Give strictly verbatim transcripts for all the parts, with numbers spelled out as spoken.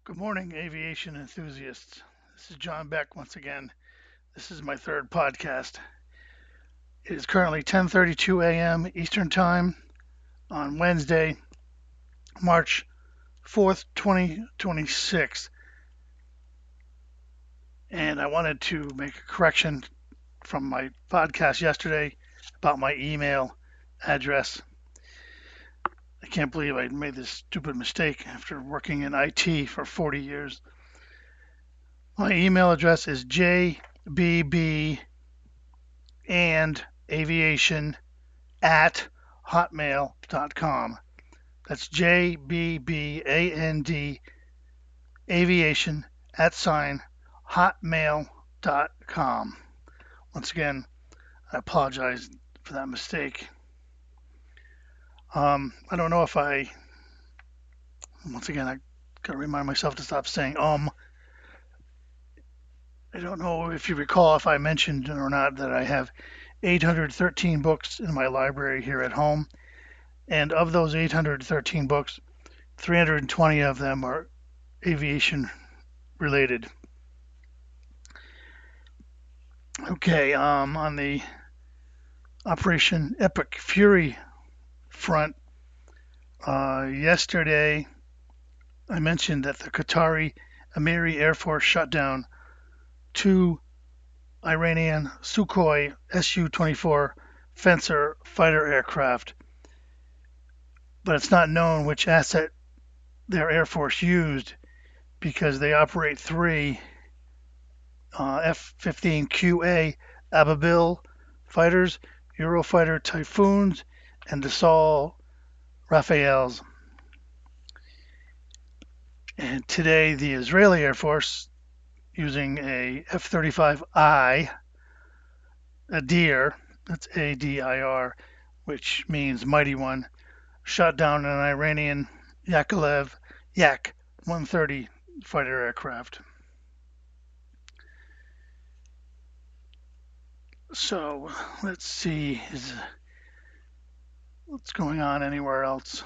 Good morning, aviation enthusiasts. This is John Beck once again. This is my third podcast. It is currently ten thirty-two a m. Eastern Time on Wednesday, March fourth, twenty twenty-six. And I wanted to make a correction from my podcast yesterday about my email address. I can't believe I made this stupid mistake after working in I T for forty years. My email address is j b b and aviation at hotmail dot com. That's J B B A N D aviation at sign hotmail dot com. Once again, I apologize for that mistake. Um, I don't know if I, once again, I gotta remind myself to stop saying um. I don't know if you recall if I mentioned or not that I have eight hundred thirteen books in my library here at home. And of those eight hundred thirteen books, three hundred twenty of them are aviation related. Okay, um, on the Operation Epic Fury front, uh, yesterday I mentioned that the Qatari Emiri Air Force shot down two Iranian Sukhoi Su twenty-four Fencer fighter aircraft, but it's not known which asset their Air Force used because they operate three uh, F fifteen Q A Ababil fighters, Eurofighter Typhoons, and Dassault Rafales. And today, the Israeli Air Force, using a F thirty-five I, a Deer, that's A D I R, which means mighty one, shot down an Iranian Yakovlev Yak one thirty fighter aircraft. So let's see, is what's going on anywhere else?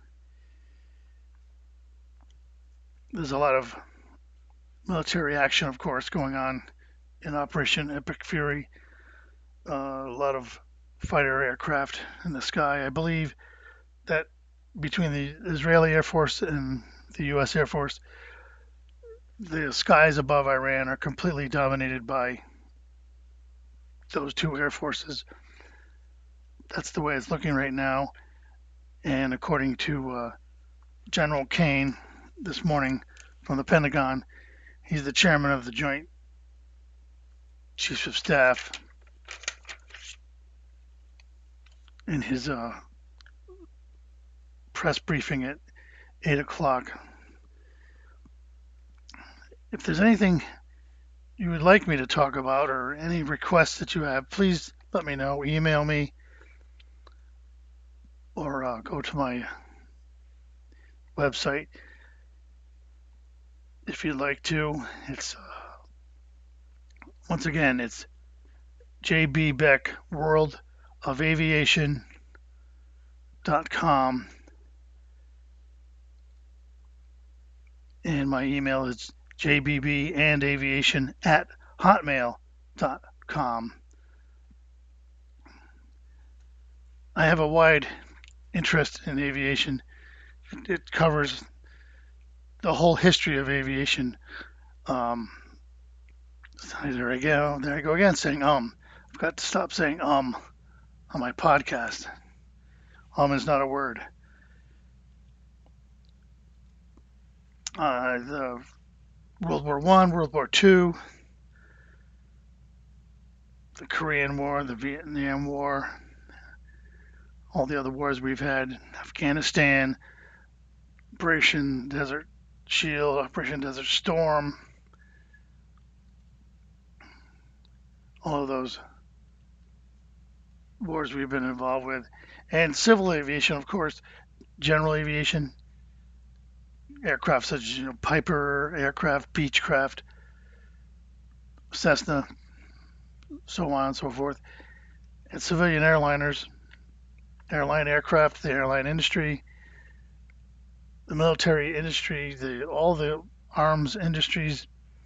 There's a lot of military action, of course, going on in Operation Epic Fury. Uh, a lot of fighter aircraft in the sky. I believe that between the Israeli Air Force and the U S Air Force, the skies above Iran are completely dominated by those two air forces. That's the way it's looking right now. And according to uh, General Kane this morning from the Pentagon, he's the chairman of the Joint Chiefs of Staff. In his uh, press briefing at eight o'clock. If there's anything you would like me to talk about or any requests that you have, please let me know. Email me or uh, go to my website if you'd like to. It's uh, once again, it's J B Beck World of Aviation dot com, and my email is j b b and aviation at hotmail dot com. I have a wide interest in aviation. It covers the whole history of aviation. Um, there I go. There I go again saying um. I've got to stop saying um on my podcast. Um is not a word. Uh, the World War One, World War Two, the Korean War, the Vietnam War, all the other wars we've had, Afghanistan, Operation Desert Shield, Operation Desert Storm, all of those wars we've been involved with, and civil aviation, of course, general aviation, aircraft such as you know Piper aircraft, Beechcraft, Cessna, so on and so forth, and civilian airliners, airline aircraft, the airline industry, the military industry, the all the arms industries,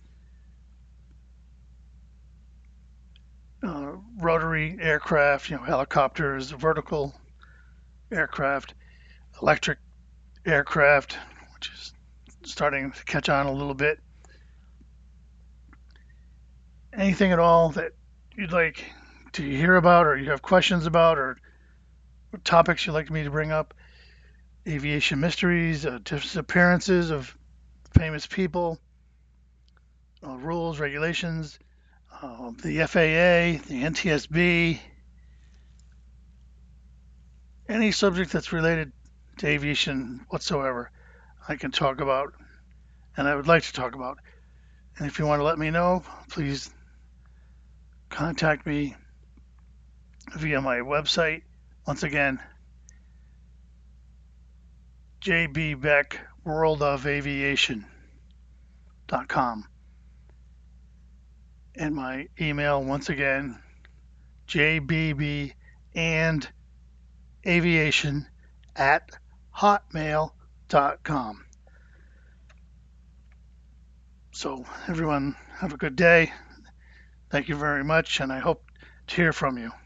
uh, rotary aircraft, you know, helicopters, vertical aircraft, electric aircraft, which is starting to catch on a little bit. Anything at all that you'd like to hear about, or you have questions about, or topics you'd like me to bring up? Aviation mysteries, uh, disappearances of famous people, uh, rules, regulations, uh, the F A A, the N T S B, any subject that's related to aviation whatsoever, I can talk about, and I would like to talk about. And if you want to let me know, please contact me via my website. Once again, j b beck world of aviation dot com. And my email, once again, j b b and aviation at hotmail dot com. So, everyone, have a good day. Thank you very much, and I hope to hear from you.